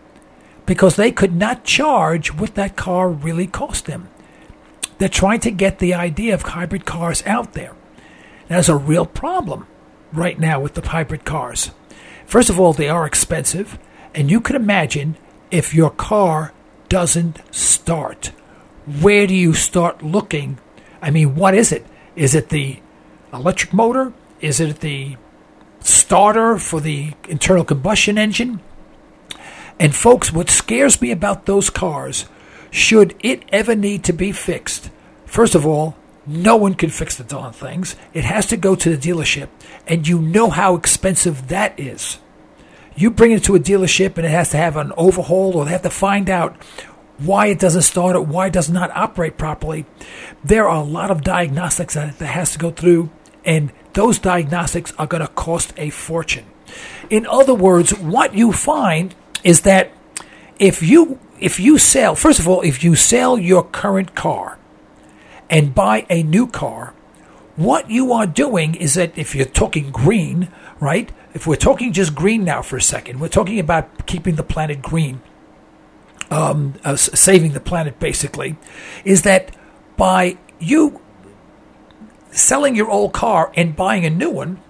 because they could not charge what that car really cost them. They're trying to get the idea of hybrid cars out there. There's a real problem right now with the hybrid cars. First of all, they are expensive, and you can imagine if your car doesn't start. Where do you start looking? I mean, what is it? Is it the electric motor? Is it the starter for the internal combustion engine? And folks, what scares me about those cars, should it ever need to be fixed, first of all, no one can fix the darn things. It has to go to the dealership, and you know how expensive that is. You bring it to a dealership, and it has to have an overhaul, or they have to find out why it doesn't start or why it does not operate properly. There are a lot of diagnostics that that has to go through, and those diagnostics are going to cost a fortune. In other words, what you find is that if you if you sell, first of all, if you sell your current car and buy a new car, what you are doing is that if you're talking green, right? If we're talking just green now for a second, we're talking about keeping the planet green, um, uh, saving the planet basically, is that by you selling your old car and buying a new one,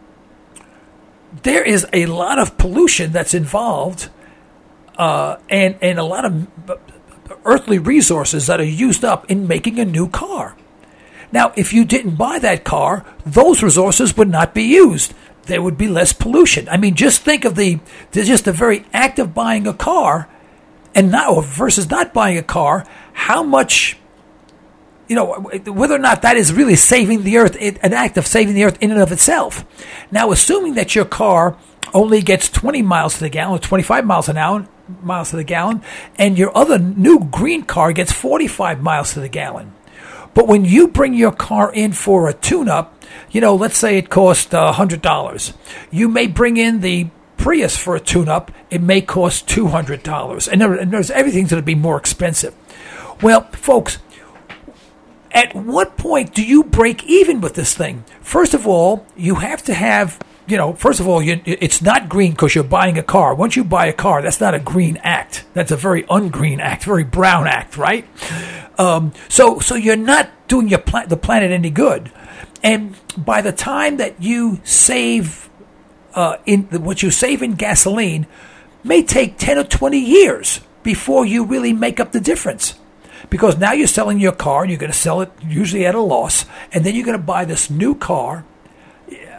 there is a lot of pollution that's involved uh, and, and a lot of earthly resources that are used up in making a new car. Now, if you didn't buy that car, those resources would not be used. There would be less pollution. I mean, just think of the, just the very act of buying a car and now versus not buying a car, how much, you know, whether or not that is really saving the earth, an act of saving the earth in and of itself. Now, assuming that your car only gets twenty miles to the gallon, or twenty-five miles an hour, miles to the gallon, and your other new green car gets forty-five miles to the gallon. But when you bring your car in for a tune-up, you know, let's say it costs uh, one hundred dollars. You may bring in the Prius for a tune-up. It may cost two hundred dollars. And, there, and there's everything's going to be more expensive. Well, folks, at what point do you break even with this thing? First of all, you have to have, you know, first of all, you, it's not green because you're buying a car. Once you buy a car, that's not a green act. That's a very ungreen act, very brown act, right? Um, so so you're not doing your pla- the planet any good. And by the time that you save uh, in what you save in gasoline may take ten or twenty years before you really make up the difference. Because now you're selling your car and you're going to sell it usually at a loss, and then you're going to buy this new car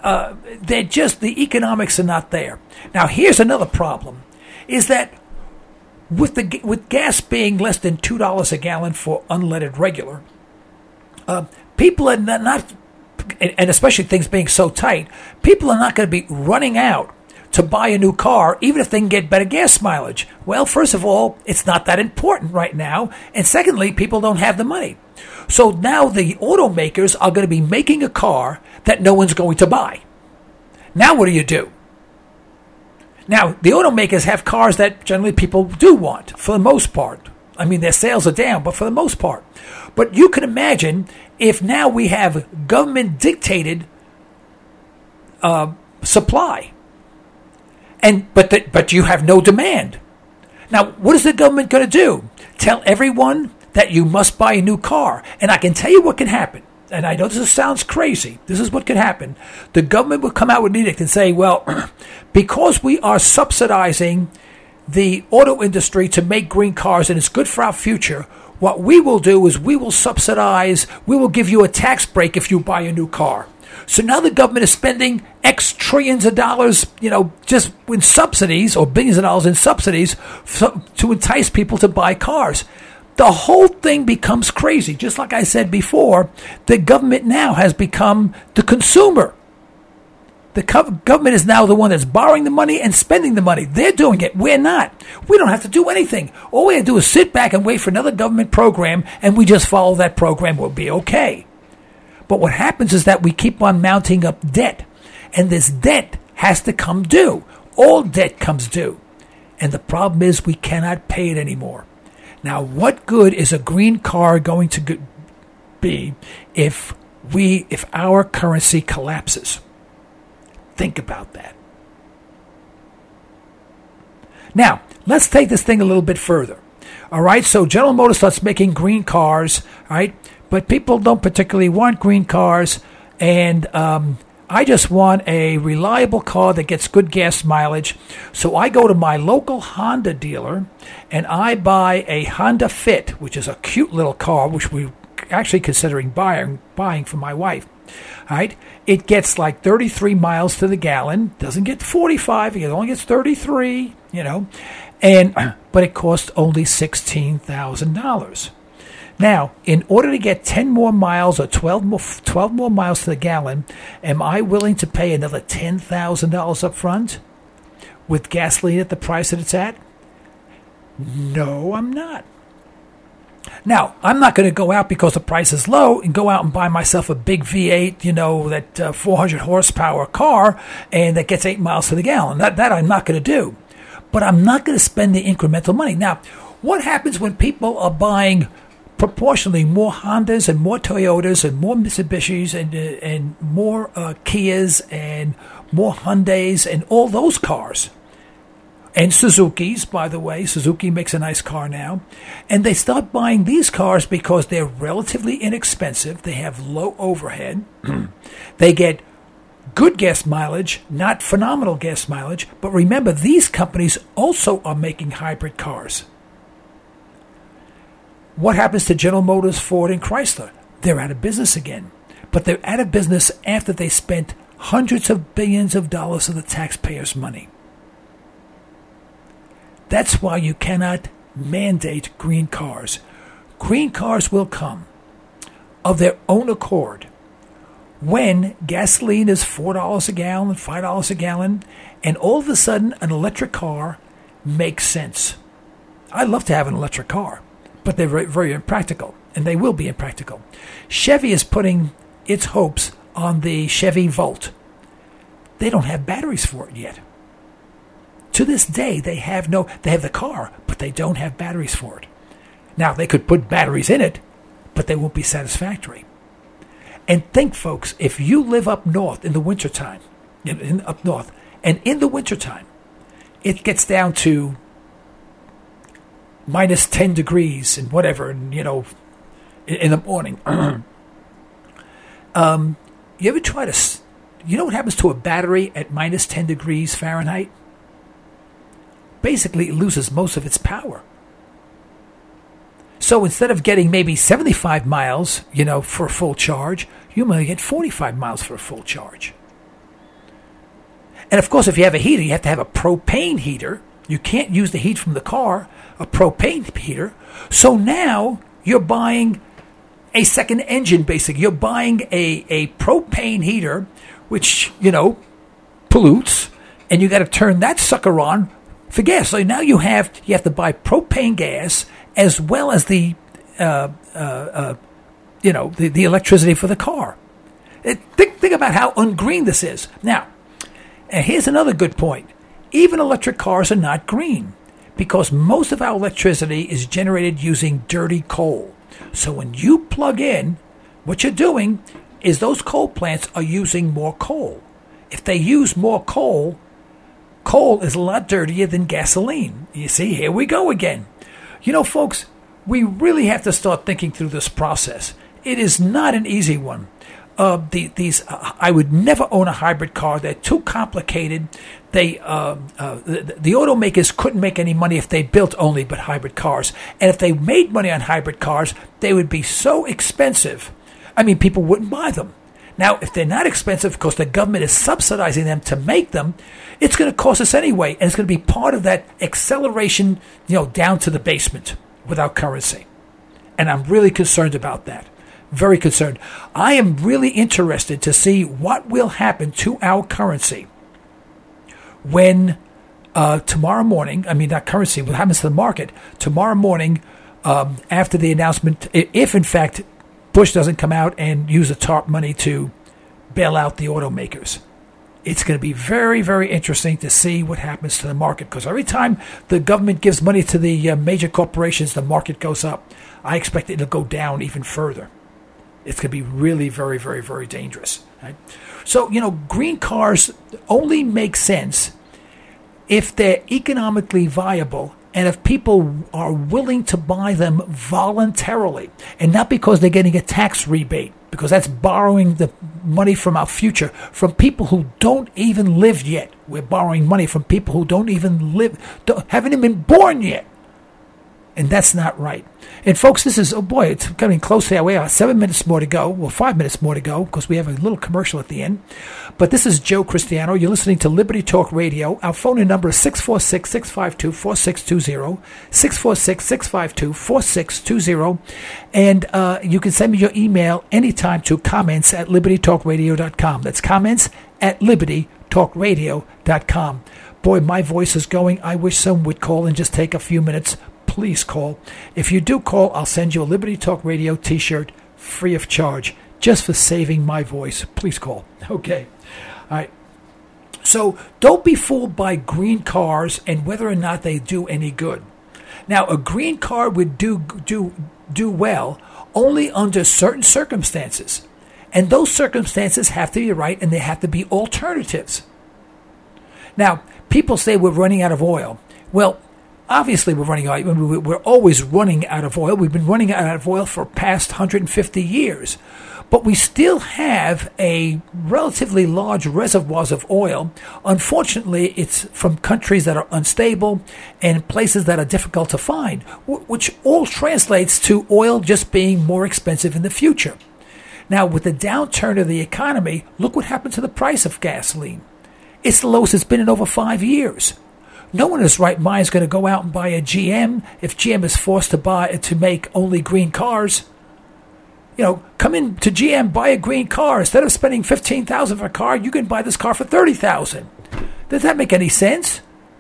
uh, they're just, the economics are not there. Now, here's another problem, is that with the with gas being less than two dollars a gallon for unleaded regular, uh, people are not, and especially things being so tight, people are not going to be running out to buy a new car, even if they can get better gas mileage. Well, first of all, it's not that important right now. And secondly, people don't have the money. So now the automakers are going to be making a car that no one's going to buy. Now what do you do? Now, the automakers have cars that generally people do want, for the most part. I mean, their sales are down, but for the most part. But you can imagine if now we have government-dictated uh, supply. And but the, but you have no demand. Now, what is the government going to do? Tell everyone that you must buy a new car. And I can tell you what can happen. And I know this sounds crazy. This is what could happen. The government will come out with an edict and say, well, because we are subsidizing the auto industry to make green cars and it's good for our future, what we will do is we will subsidize, we will give you a tax break if you buy a new car. So now the government is spending X trillions of dollars, you know, just in subsidies, or billions of dollars in subsidies to entice people to buy cars. The whole thing becomes crazy. Just like I said before, the government now has become the consumer. The government is now the one that's borrowing the money and spending the money. They're doing it. We're not. We don't have to do anything. All we have to do is sit back and wait for another government program, and we just follow that program. We'll be okay. But what happens is that we keep on mounting up debt, and this debt has to come due. All debt comes due. And the problem is we cannot pay it anymore. Now, what good is a green car going to be if we, if our currency collapses? Think about that. Now, let's take this thing a little bit further. All right, so General Motors starts making green cars, all right? But people don't particularly want green cars, and um, I just want a reliable car that gets good gas mileage. So I go to my local Honda dealer, and I buy a Honda Fit, which is a cute little car, which we're actually considering buying, buying for my wife. All right, it gets like thirty-three miles to the gallon. Doesn't get forty-five. It only gets thirty-three. You know, and but it costs only sixteen thousand dollars. Now, in order to get ten more miles or twelve more, twelve more miles to the gallon, am I willing to pay another ten thousand dollars up front with gasoline at the price that it's at? No, I'm not. Now, I'm not going to go out because the price is low and go out and buy myself a big V eight, you know, that uh, four hundred horsepower car and that gets eight miles to the gallon. That, that I'm not going to do. But I'm not going to spend the incremental money. Now, what happens when people are buying proportionally more Hondas and more Toyotas and more Mitsubishis and uh, and more uh, Kias and more Hyundais and all those cars? And Suzuki's, by the way. Suzuki makes a nice car now. And they start buying these cars because they're relatively inexpensive. They have low overhead. They get good gas mileage, not phenomenal gas mileage. But remember, these companies also are making hybrid cars. What happens to General Motors, Ford, and Chrysler? They're out of business again. But they're out of business after they spent hundreds of billions of dollars of the taxpayers' money. That's why you cannot mandate green cars. Green cars will come of their own accord when gasoline is four dollars a gallon, five dollars a gallon, and all of a sudden an electric car makes sense. I'd love to have an electric car, but they're very, very impractical, and they will be impractical. Chevy is putting its hopes on the Chevy Volt. They don't have batteries for it yet. To this day, they have no, they have the car, but they don't have batteries for it. Now, they could put batteries in it, but they won't be satisfactory. And think, folks, if you live up north in the wintertime, in, in, up north, and in the wintertime, it gets down to minus ten degrees and whatever, and, you know, in, in the morning. um, you ever try to, you know what happens to a battery at minus ten degrees Fahrenheit? Basically, it loses most of its power. So instead of getting maybe seventy-five miles, you know, for a full charge, you might get forty-five miles for a full charge. And, of course, if you have a heater, you have to have a propane heater. You can't use the heat from the car, a propane heater. So now you're buying a second engine, basically. You're buying a, a propane heater, which, you know, pollutes, and you got to turn that sucker on for gas. So now you have you have to buy propane gas as well as the, uh, uh, uh, you know, the, the electricity for the car. It, think, think about how ungreen this is. Now, and here's another good point. Even electric cars are not green because most of our electricity is generated using dirty coal. So when you plug in, what you're doing is those coal plants are using more coal. If they use more coal, coal is a lot dirtier than gasoline. You see, here we go again. You know, folks, we really have to start thinking through this process. It is not an easy one. Uh, the, these, uh, I would never own a hybrid car. They're too complicated. They, uh, uh, the, the automakers couldn't make any money if they built only but hybrid cars. And if they made money on hybrid cars, they would be so expensive. I mean, people wouldn't buy them. Now, if they're not expensive because the government is subsidizing them to make them, it's going to cost us anyway. And it's going to be part of that acceleration, you know, down to the basement without currency. And I'm really concerned about that. Very concerned. I am really interested to see what will happen to our currency when uh, tomorrow morning, I mean, not currency, what happens to the market tomorrow morning um, after the announcement, if in fact Bush doesn't come out and use the TARP money to bail out the automakers. It's going to be very, very interesting to see what happens to the market because every time the government gives money to the uh, major corporations, the market goes up. I expect it to go down even further. It's going to be really very, very, very dangerous. Right? So, you know, green cars only make sense if they're economically viable and if people are willing to buy them voluntarily and not because they're getting a tax rebate, because that's borrowing the money from our future, from people who don't even live yet. We're borrowing money from people who don't even live, don't, haven't even been born yet. And that's not right. And folks, this is, oh boy, it's coming close to our way. Seven minutes more to go. Well, five minutes more to go because we have a little commercial at the end. But this is Joe Cristiano. You're listening to Liberty Talk Radio. Our phone number is six four six, six five two, four six two zero, six four six, six five two, four six two zero. And uh, you can send me your email anytime to comments at liberty talk radio dot com. That's comments at liberty talk radio dot com. Boy, my voice is going. I wish someone would call and just take a few minutes. Please call. If you do call, I'll send you a Liberty Talk Radio t-shirt free of charge just for saving my voice. Please call. Okay. All right. So don't be fooled by green cars and whether or not they do any good. Now, a green car would do do do well only under certain circumstances. And those circumstances have to be right and they have to be alternatives. Now, people say we're running out of oil. Well, obviously, we're running out. We're always running out of oil. We've been running out of oil for past one hundred fifty years. But we still have a relatively large reservoirs of oil. Unfortunately, it's from countries that are unstable and places that are difficult to find, which all translates to oil just being more expensive in the future. Now, with the downturn of the economy, look what happened to the price of gasoline. It's the lowest it's been in over five years. No one in his right mind is going to go out and buy a G M if G M is forced to buy to make only green cars. You know, come in to G M, buy a green car. Instead of spending fifteen thousand dollars for a car, you can buy this car for thirty thousand dollars. Does that make any sense?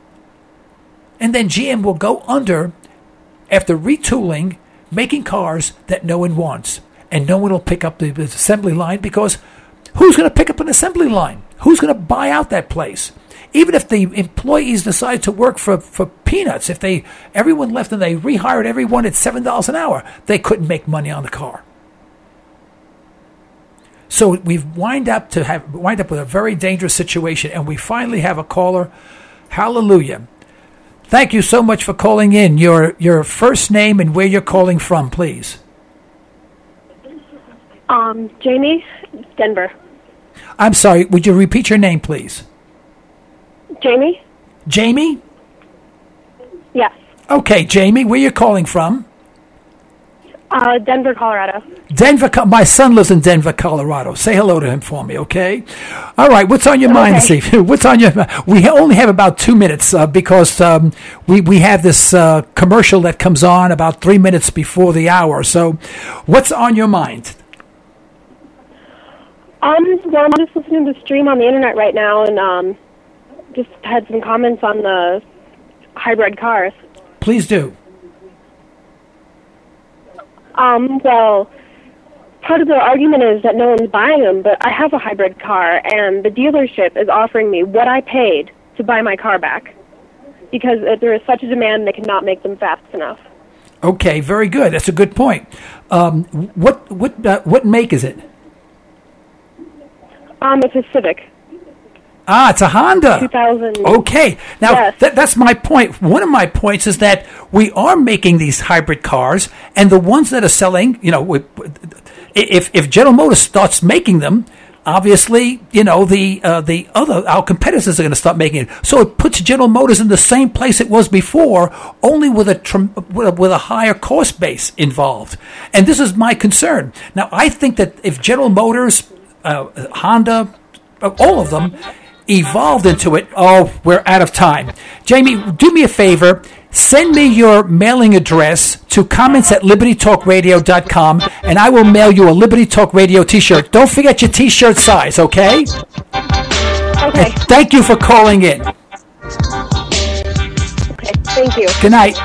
And then G M will go under after retooling, making cars that no one wants. And no one will pick up the assembly line because who's going to pick up an assembly line? Who's going to buy out that place? Even if the employees decide to work for, for peanuts, if they everyone left and they rehired everyone at seven dollars an hour, they couldn't make money on the car. So we've wind up to have wind up with a very dangerous situation, and we finally have a caller. Hallelujah! Thank you so much for calling in. Your your first name and where you're calling from, please. Um, Jamie, Denver. I'm sorry. Would you repeat your name, please? Jamie? Jamie? Yes. Okay, Jamie, where are you calling from? Uh, Denver, Colorado. Denver. Co- My son lives in Denver, Colorado. Say hello to him for me, okay? All right. What's on your mind this evening? What's on your? We only have about two minutes uh, because um, we we have this uh, commercial that comes on about three minutes before the hour. So, what's on your mind? Um, well, I'm just listening to the stream on the internet right now, and um, just had some comments on the hybrid cars. Please do. Um, well, part of the argument is that no one's buying them, but I have a hybrid car, and the dealership is offering me what I paid to buy my car back, because there is such a demand they cannot make them fast enough. Okay, very good. That's a good point. Um, what what uh, what make is it? Um, it's a Civic. Ah, it's a Honda. two thousand. Okay. Now, yes. th- that's my point. One of my points is that we are making these hybrid cars, and the ones that are selling, you know, if if General Motors starts making them, obviously, you know, the uh, the other, our competitors are going to start making it. So it puts General Motors in the same place it was before, only with a, tr- with a, with a higher cost base involved. And this is my concern. Now, I think that if General Motors, uh, Honda, all of them, evolved into it, oh, we're out of time. Jamie, do me a favor. Send me your mailing address to comments at liberty talk radio dot com, and I will mail you a Liberty Talk Radio t-shirt. Don't forget your t-shirt size, okay? Okay. And thank you for calling in. Okay, thank you. Good night.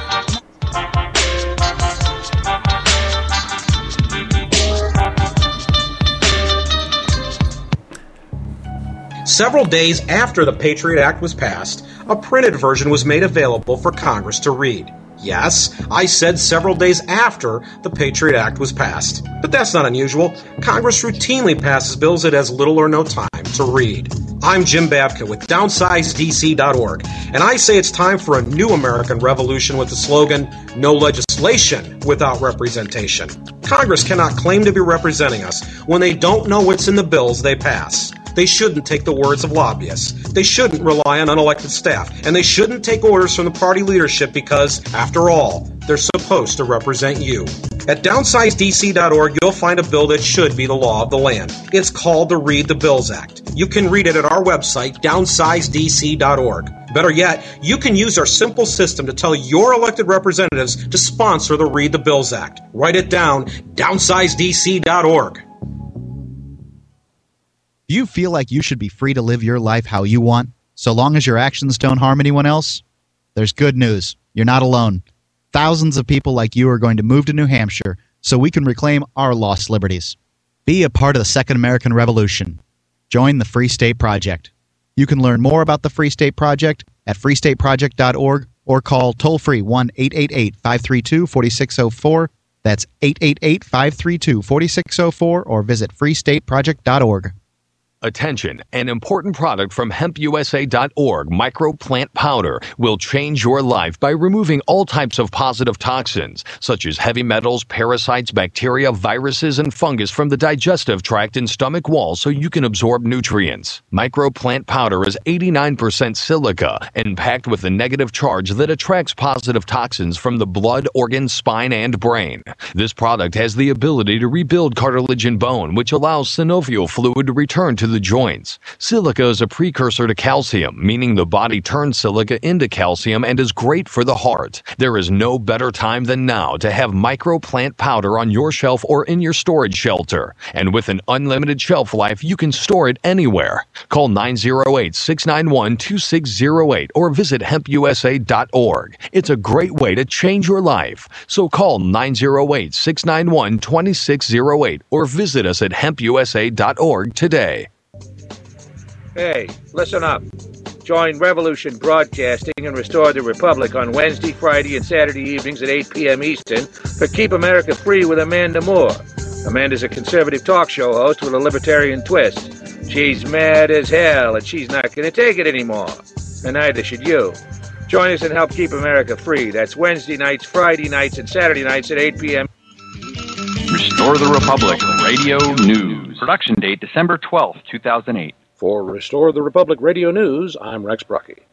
Several days after the Patriot Act was passed, a printed version was made available for Congress to read. Yes, I said several days after the Patriot Act was passed. But that's not unusual. Congress routinely passes bills it has little or no time to read. I'm Jim Babka with downsize D C dot org, and I say it's time for a new American revolution with the slogan, no legislation without representation. Congress cannot claim to be representing us when they don't know what's in the bills they pass. They shouldn't take the words of lobbyists. They shouldn't rely on unelected staff. And they shouldn't take orders from the party leadership because, after all, they're supposed to represent you. At downsize D C dot org, you'll find a bill that should be the law of the land. It's called the Read the Bills Act. You can read it at our website, downsize D C dot org. Better yet, you can use our simple system to tell your elected representatives to sponsor the Read the Bills Act. Write it down, downsize D C dot org. Do you feel like you should be free to live your life how you want, so long as your actions don't harm anyone else? There's good news. You're not alone. Thousands of people like you are going to move to New Hampshire so we can reclaim our lost liberties. Be a part of the Second American Revolution. Join the Free State Project. You can learn more about the Free State Project at free state project dot org or call toll-free one eight eight eight, five three two, four six zero four. That's eight eight eight, five three two, four six zero four or visit free state project dot org. Attention, an important product from hemp U S A dot org, microplant powder, will change your life by removing all types of positive toxins, such as heavy metals, parasites, bacteria, viruses, and fungus from the digestive tract and stomach wall so you can absorb nutrients. Microplant powder is eighty-nine percent silica and packed with a negative charge that attracts positive toxins from the blood, organs, spine, and brain. This product has the ability to rebuild cartilage and bone, which allows synovial fluid to return to the joints. Silica is a precursor to calcium, meaning the body turns silica into calcium and is great for the heart. There is no better time than now to have microplant powder on your shelf or in your storage shelter. And with an unlimited shelf life, you can store it anywhere. Call nine zero eight, six nine one, two six zero eight or visit hemp U S A dot org. It's a great way to change your life. So call nine zero eight, six nine one, two six zero eight or visit us at hemp U S A dot org today. Hey, listen up. Join Revolution Broadcasting and Restore the Republic on Wednesday, Friday, and Saturday evenings at eight p.m. Eastern for Keep America Free with Amanda Moore. Amanda's a conservative talk show host with a libertarian twist. She's mad as hell, and she's not going to take it anymore. And neither should you. Join us and help keep America free. That's Wednesday nights, Friday nights, and Saturday nights at eight p.m. Restore the Republic Radio News. Production date December twelfth, two thousand eight. For Restore the Republic Radio News, I'm Rex Brucky.